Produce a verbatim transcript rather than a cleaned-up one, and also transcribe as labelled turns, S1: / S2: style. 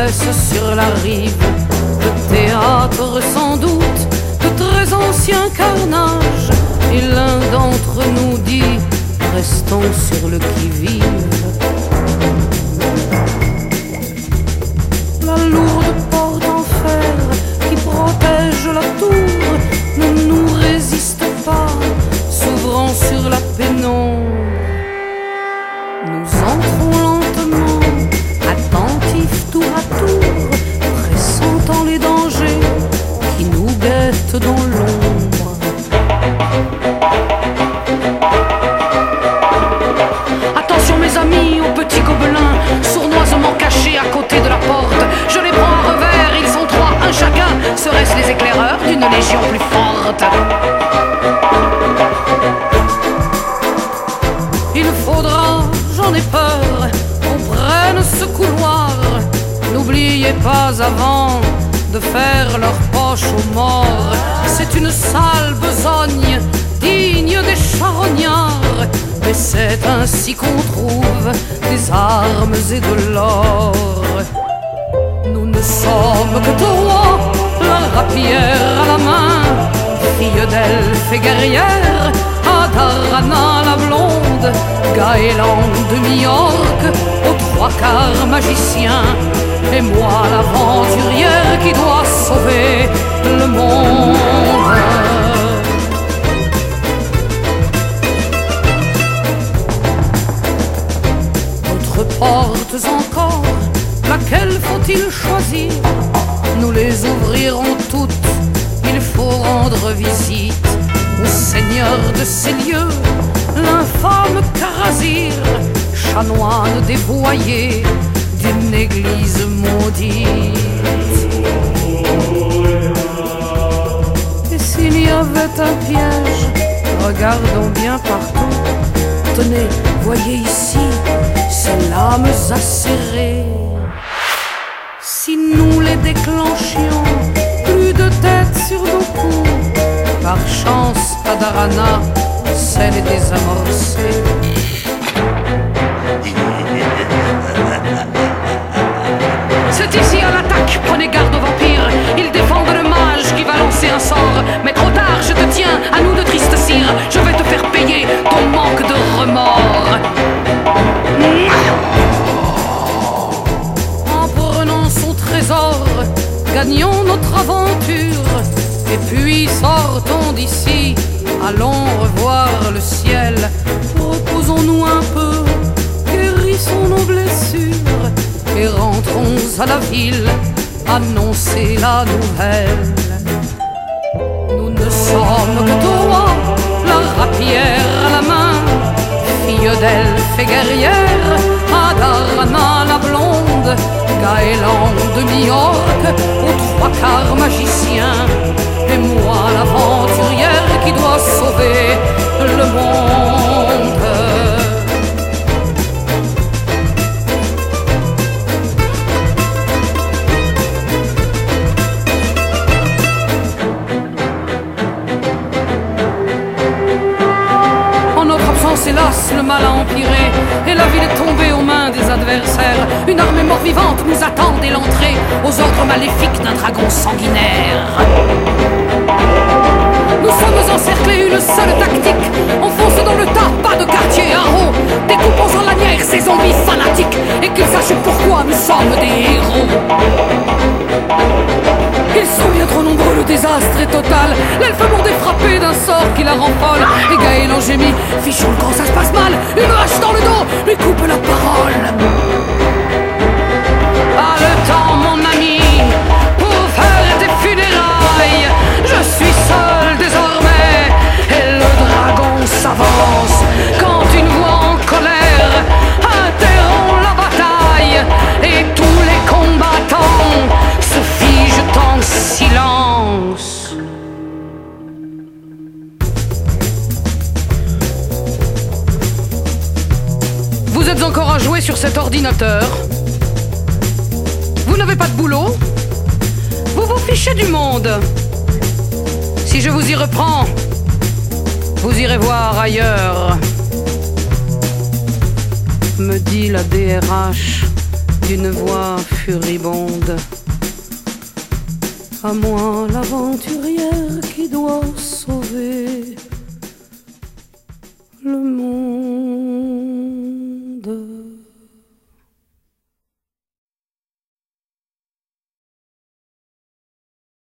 S1: dresse sur la rive le théâtre sans doute de très anciens carnages. Et l'un d'entre nous dit: restons sur le qui-vive. La lourde porte en fer qui protège la tour ne nous résiste pas, s'ouvrant sur la pénombre. Nous entrons lentement, attentifs tour à tour, pressentant les dangers qui nous guettent dans l'ombre. Attention mes amis, aux petits gobelins sournoisement cachés à côté de la porte. Je les prends à revers, ils sont trois, un chacun. Seraient-ce les éclaireurs d'une légion plus forte? Il faudra, j'en ai peur, qu'on prenne ce couloir. N'oubliez pas avant de faire leur poche aux morts. C'est une sale besogne digne des charognards, mais c'est ainsi qu'on trouve des armes et de l'or. Nous ne sommes que trois, la rapière à la main, fille d'elfe et guerrière, Adarana la blonde, Gaëlan de New-York, aux trois quarts magicien, et moi l'aventurière qui doit sauver le monde. D'autres portes encore, laquelle faut-il choisir? Nous les ouvrirons toutes, il faut rendre visite au seigneur de ces lieux, l'infâme Karazir, chanoine dévoyé d'une église maudite. Et s'il y avait un piège, regardons bien partout. Tenez, voyez ici, ces lames acérées. Si nous les déclenchions, plus de tête sur nos coups, par chance, Adarana, celle est désamorcée. C'est ici à l'attaque, prenez garde aux vampires. Ils défendent le mage qui va lancer un sort. Mais trop tard, je te tiens, à nous de triste cire. Je vais te faire payer ton manque de remords. En prenant son trésor, gagnons notre aventure. Et puis sortons d'ici, allons revoir le ciel. Reposons-nous un peu, guérissons nos blessures, et rentrons à la ville, annoncer la nouvelle. Nous ne sommes que trois, la rapière à la main, fille d'elfe et guerrière, Adarana la blonde, Gaëlan de New-York, aux trois quarts magicien, et moi l'aventurière qui doit sauver le monde. Hélas, le mal a empiré et la ville est tombée aux mains des adversaires. Une armée mort-vivante nous attend dès l'entrée, aux ordres maléfiques d'un dragon sanguinaire. Nous sommes encerclés, une seule tactique, on fonce dans le tas, pas de quartier à rond. Découpons en lanières ces zombies fanatiques, et qu'ils sachent pourquoi nous sommes des héros. Ils sont bien trop nombreux, le désastre est total. L'elfe monde est frappé d'un sort qui la rend folle. Et Gaëlan gémit, fichons le camp, ça se passe mal. Une hache dans le dos lui coupe la parole. Pas le temps, mon ami, pour faire des funérailles. Je suis seul désormais, et le dragon s'avance. Quand une voix en colère interrompt la bataille, et tous les combattants se figent en silence. Vous êtes encore à jouer sur cet ordinateur. Vous n'avez pas de boulot. Vous vous fichez du monde. Si je vous y reprends, vous irez voir ailleurs, me dit la D R H d'une voix furibonde. À moi l'aventurière qui